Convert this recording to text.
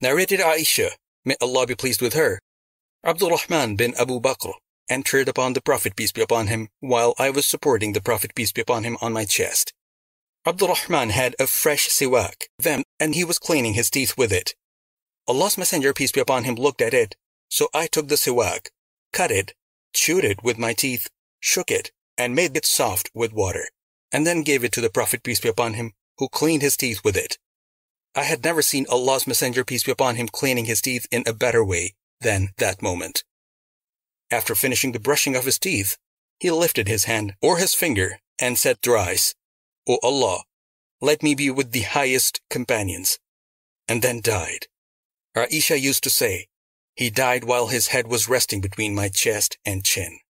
Narrated Aisha, may Allah be pleased with her, Abdurrahman bin Abu Bakr entered upon the Prophet peace be upon him while I was supporting the Prophet peace be upon him on my chest. Abdurrahman had a fresh siwak then, and he was cleaning his teeth with it. Allah's Messenger peace be upon him looked at it, so I took the siwak, cut it, chewed it with my teeth, shook it, and made it soft with water, and then gave it to the Prophet peace be upon him, who cleaned his teeth with it. I had never seen Allah's Messenger peace be upon him cleaning his teeth in a better way than that moment. After finishing the brushing of his teeth, he lifted his hand or his finger and said thrice, O Allah, let me be with the highest companions, and then died. Aisha used to say, he died while his head was resting between my chest and chin.